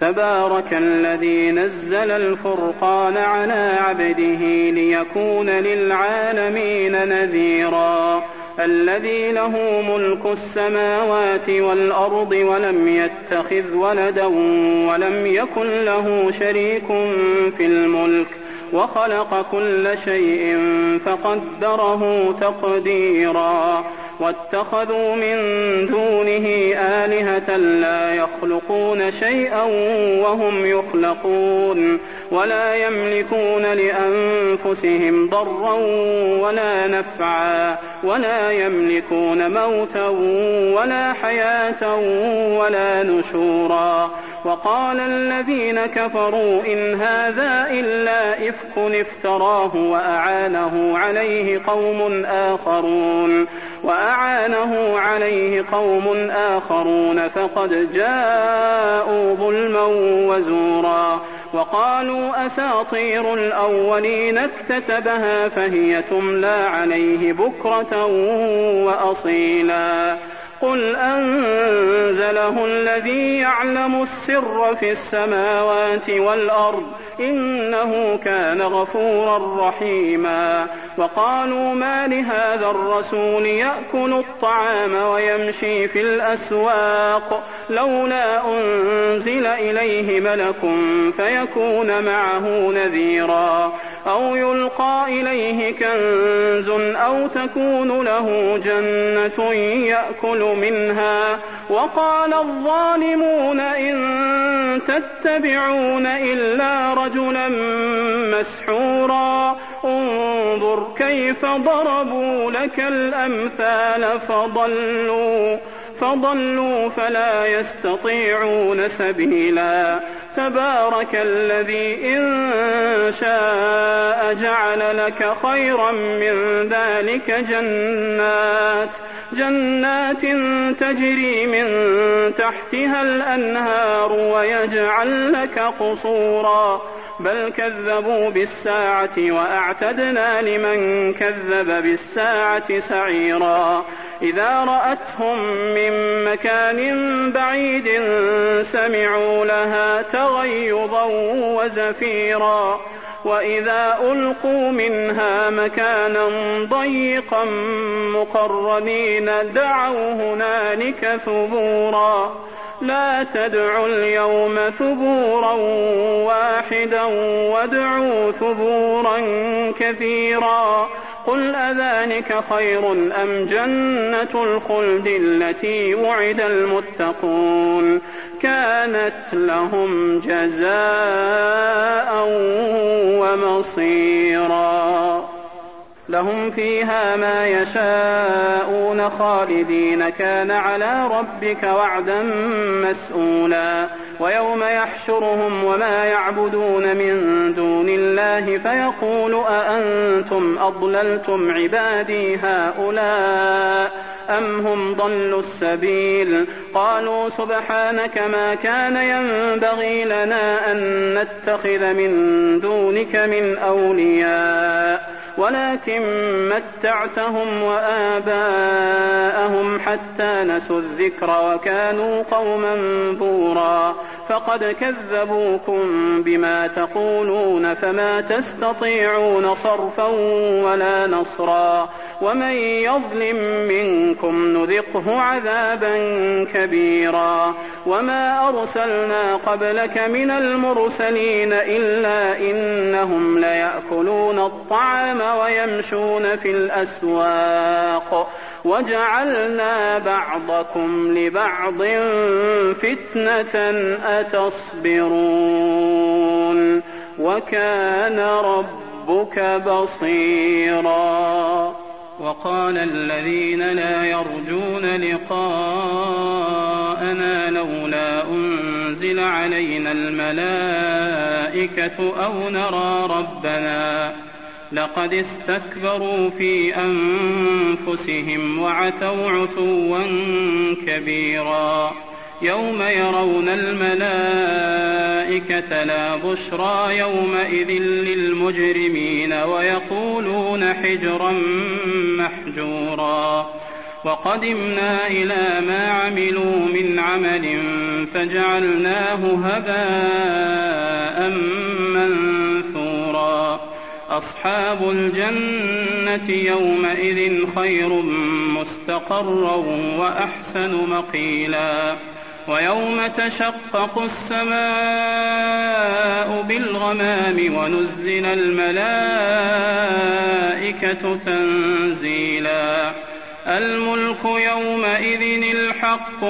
تبارك الذي نزل الفرقان على عبده ليكون للعالمين نذيرا الذي له ملك السماوات والأرض ولم يتخذ ولدا ولم يكن له شريك في الملك وخلق كل شيء فقدره تقديرا واتخذوا من دونه آلهة لا يخلقون شيئا وهم يخلقون ولا يملكون لأنفسهم ضرا ولا نفعا ولا يملكون موتا ولا حياة ولا نشورا وقال الذين كفروا إن هذا إلا إفك افتراه وأعانه عليه قوم آخرون فقد جاءوا ظلما وزورا وقالوا أساطير الأولين اكتتبها فهي تملى عليه بكرة وأصيلا قل أنزله الذي يعلم السر في السماوات والأرض إنه كان غفورا رحيما وقالوا ما لهذا الرسول يأكل الطعام ويمشي في الأسواق لولا أنزل إليه ملك فيكون معه نذيرا أو يلقى إليه كنز أو تكون له جنة يأكل منها وقال الظالمون إن تتبعون إلا رجلا مسحورا انظر كيف ضربوا لك الأمثال فضلوا فلا يستطيعون سبيلا تبارك الذي إن شاء جعل لك خيرا من ذلك جنات تجري من تحتها الأنهار ويجعل لك قصورا بل كذبوا بالساعة وأعتدنا لمن كذب بالساعة سعيرا إذا رأتهم من مكان بعيد سمعوا لها تغيظا وزفيرا وإذا ألقوا منها مكانا ضيقا مقرنين دعوا هنالك ثبورا لا تدعوا اليوم ثبورا واحدا وادعوا ثبورا كثيرا قل أذلك خير أم جنة الخلد التي وعد المتقون كانت لهم جزاء ومصيرا لهم فيها ما يشاءون خالدين كان على ربك وعدا مسئولا ويوم يحشرهم وما يعبدون من دون الله فيقول أأنتم أضللتم عبادي هؤلاء أم هم ضلوا السبيل قالوا سبحانك ما كان ينبغي لنا أن نتخذ من دونك من أولياء ولكن متعتهم وآباءهم حتى نسوا الذكر وكانوا قوما بورا فقد كذبوكم بما تقولون فما تستطيعون صرفا ولا نصرا ومن يظلم منكم نذقه عذابا كبيرا وما أرسلنا قبلك من المرسلين إلا إنهم ليأكلون الطعام ويمشون في الأسواق وجعلنا بعضكم لبعض فتنة أتصبرون وكان ربك بصيرا وقال الذين لا يرجون لقاءنا لولا أنزل علينا الملائكة أو نرى ربنا لقد استكبروا في أنفسهم وعتوا عتوا كبيرا يوم يرون الملائكة لا بشرى يومئذ للمجرمين ويقولون حجرا محجورا وقدمنا إلى ما عملوا من عمل فجعلناه هباء منثورا. أصحاب الجنة يومئذ خير مستقرا وأحسن مقيلا. ويوم تشقق السماء بالغمام ونزل الملائكة تنزيلا. الملك يومئذ الحق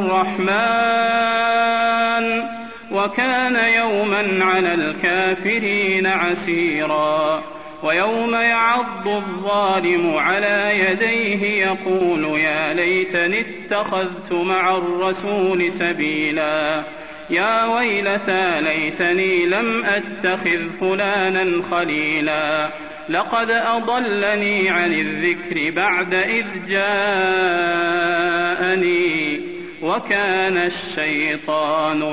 للرحمن وكان يوما على الكافرين عسيرا. ويوم يعض الظالم على يديه يقول يا ليتني اتخذت مع الرسول سبيلا. يا ويلتى ليتني لم أتخذ فلانا خليلا. لقد أضلني عن الذكر بعد إذ جاءني وكان الشيطان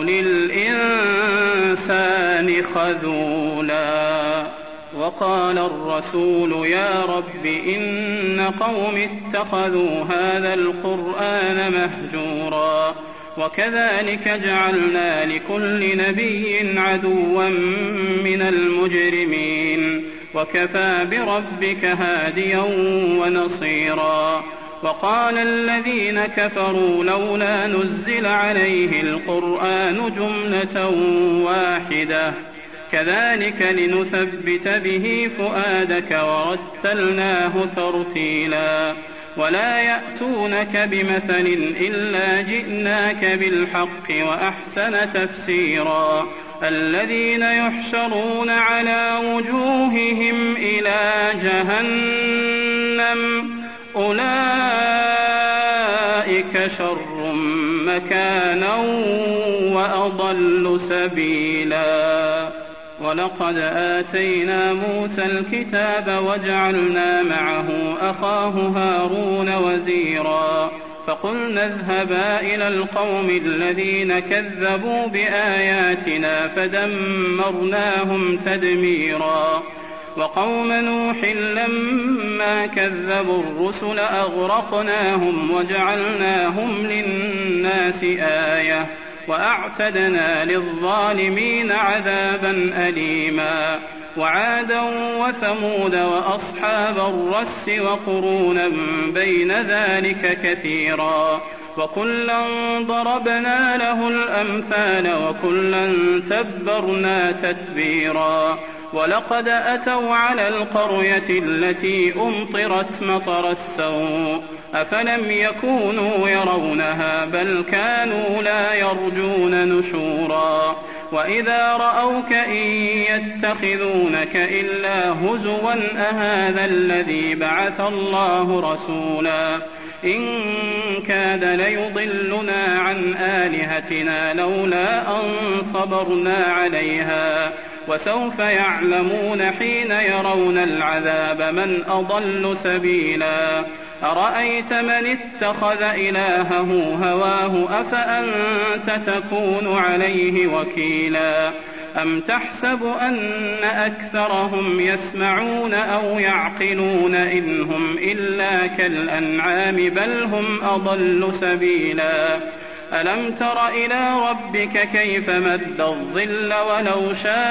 للإنسان خذولا. وقال الرسول يا رب إن قوم اتخذوا هذا القرآن مهجورا. وكذلك جعلنا لكل نبي عدوا من المجرمين وكفى بربك هاديا ونصيرا. وقال الذين كفروا لولا نزل عليه القرآن جملة واحدة كذلك لنثبت به فؤادك ورتلناه ترتيلا. ولا يأتونك بمثل إلا جئناك بالحق وأحسن تفسيرا. الذين يحشرون على وجوههم إلى جهنم أولئك شر مكانا وأضل سبيلا. ولقد آتينا موسى الكتاب وجعلنا معه أخاه هارون وزيرا. فقلنا اذهبا إلى القوم الذين كذبوا بآياتنا فدمرناهم تدميرا. وقوم نوح لما كذبوا الرسل أغرقناهم وجعلناهم للناس آية وأعتدنا للظالمين عذابا أليما. وعادا وثمود وأصحاب الرس وقرونا بين ذلك كثيرا. وكلا ضربنا له الأمثال وكلا تبرنا تتبيرا. ولقد أتوا على القرية التي أمطرت مطر السوء أفلم يكونوا يرونها بل كانوا لا يرجون نشورا. وإذا رأوك إن يتخذونك إلا هزوا أهذا الذي بعث الله رسولا. إن كاد ليضلنا عن آلهتنا لولا أن صبرنا عليها. وسوف يعلمون حين يرون العذاب من أضل سبيلا. أرأيت من اتخذ إلهه هواه أفأنت تكون عليه وكيلا. أم تحسب أن أكثرهم يسمعون أو يعقلون إن هم إلا كالأنعام بل هم أضل سبيلا. ألم تر إلى ربك كيف مد الظل ولو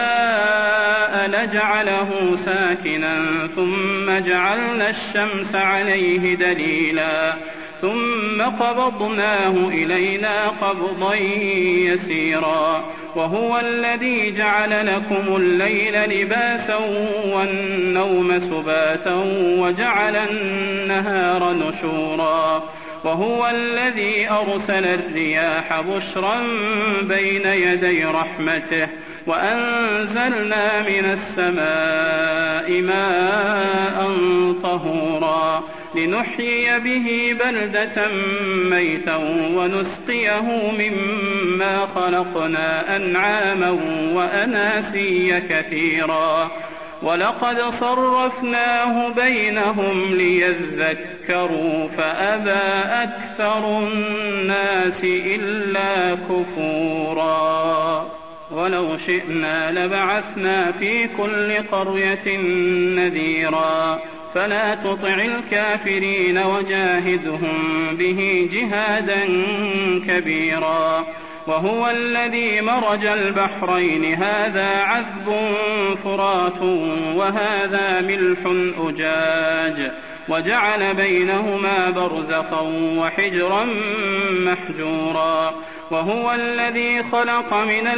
شاء لجعله ساكنا ثم جعلنا الشمس عليه دليلا ثم قبضناه إلينا قبضا يسيرا. وهو الذي جعل لكم الليل لباسا والنوم سباتا وجعل النهار نشورا. وهو الذي أرسل الرياح بشرا بين يدي رحمته وأنزلنا من السماء ماء طهورا لنحيي به بلدة ميتا ونسقيه مما خلقنا أنعاما وأناسيا كثيرا. ولقد صرفناه بينهم ليذكروا فأبى أكثر الناس إلا كفورا. ولو شئنا لبعثنا في كل قرية نذيرا فلا تطع الكافرين وجاهدهم به جهادا كبيرا. وهو الذي مرج البحرين هذا عذب فرات وهذا ملح أجاج وجعل بينهما برزخا وحجرا محجورا. وهو الذي خلق من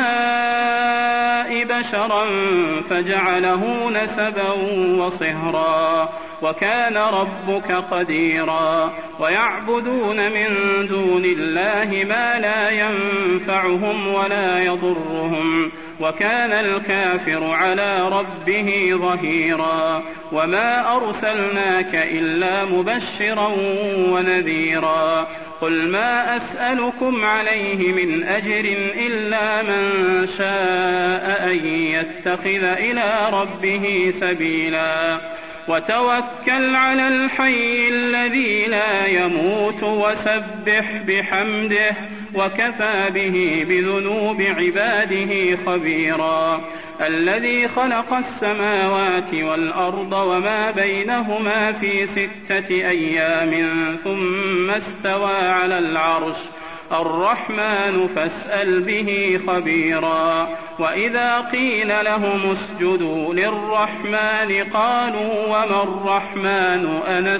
الماء بشرا فجعله نسبا وصهرا وكان ربك قديرا. ويعبدون من دون الله ما لا ينفعهم ولا يضرهم وكان الكافر على ربه ظهيرا. وما أرسلناك إلا مبشرا ونذيرا. قل ما أسألكم عليه من أجر إلا من شاء أن يتخذ إلى ربه سبيلا. وتوكل على الحي الذي لا يموت وسبح بحمده وكفى به بذنوب عباده خبيرا. الذي خلق السماوات والأرض وما بينهما في 6 أيام ثم استوى على العرش الرحمن فاسأل به خبيرا. وإذا قيل لهم اسجدوا للرحمن قالوا وما الرحمن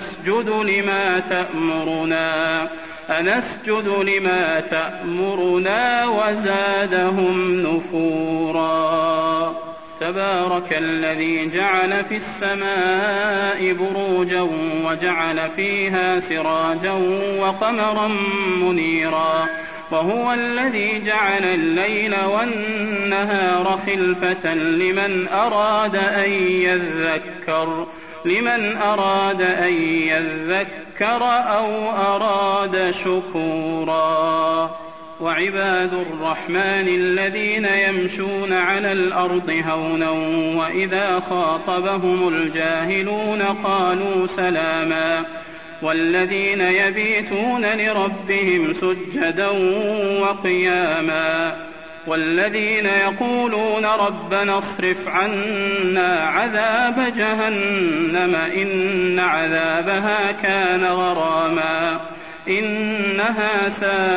أنسجد لما تأمرنا وزادهم نفورا. تبارك الذي جعل في السماء بروجا وجعل فيها سراجا وقمرا منيرا. وهو الذي جعل الليل والنهار خلفة لمن أراد أن يذكر أو أراد شكورا. وعباد الرحمن الذين يمشون على الأرض هونا وإذا خاطبهم الجاهلون قالوا سلاما. والذين يبيتون لربهم سجدا وقياما. والذين يقولون ربنا اصرف عنا عذاب جهنم إن عذابها كان غراما إنها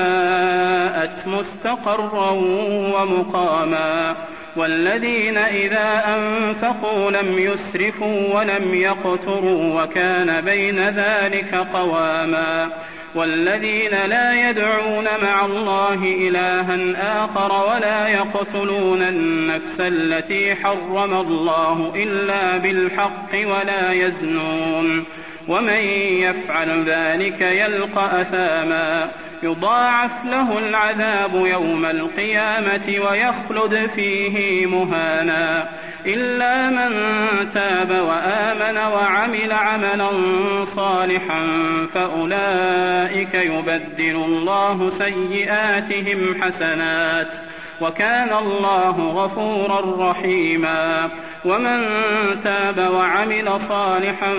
ساءت مستقرا ومقاما. والذين إذا أنفقوا لم يسرفوا ولم يقتروا وكان بين ذلك قواما. والذين لا يدعون مع الله إلها آخر ولا يقتلون النفس التي حرم الله إلا بالحق ولا يزنون ومن يفعل ذلك يلقى أثاما يضاعف له العذاب يوم القيامة ويخلد فيه مهانا إلا من تاب وآمن وعمل عملا صالحا فأولئك يبدل الله سيئاتهم حسنات وكان الله غفورا رحيما. ومن تاب وعمل صالحا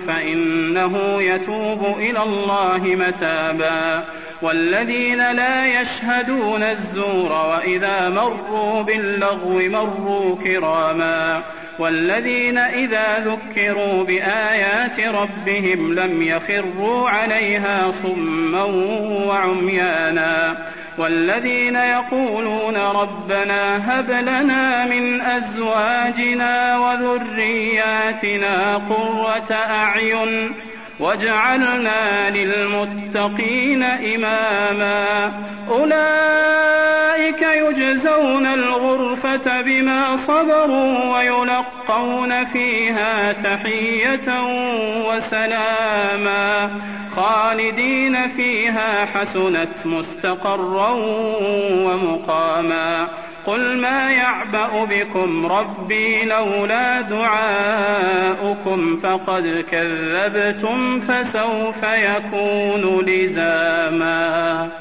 فإنه يتوب إلى الله متابا. والذين لا يشهدون الزور وإذا مروا باللغو مروا كراما. والذين إذا ذكروا بآيات ربهم لم يخروا عليها صما وعميانا. والذين يقولون ربنا هب لنا من أزواجنا وذرياتنا قرة أعين واجعلنا للمتقين إماما. أولئك يجزون الغرفة بما صبروا ويلقون فيها تحية وسلاما خالدين فيها حسنت مستقرا ومقاما. قل ما يعبأ بكم ربي لولا دعاؤكم فقد كذبتم فسوف يكون لزاما.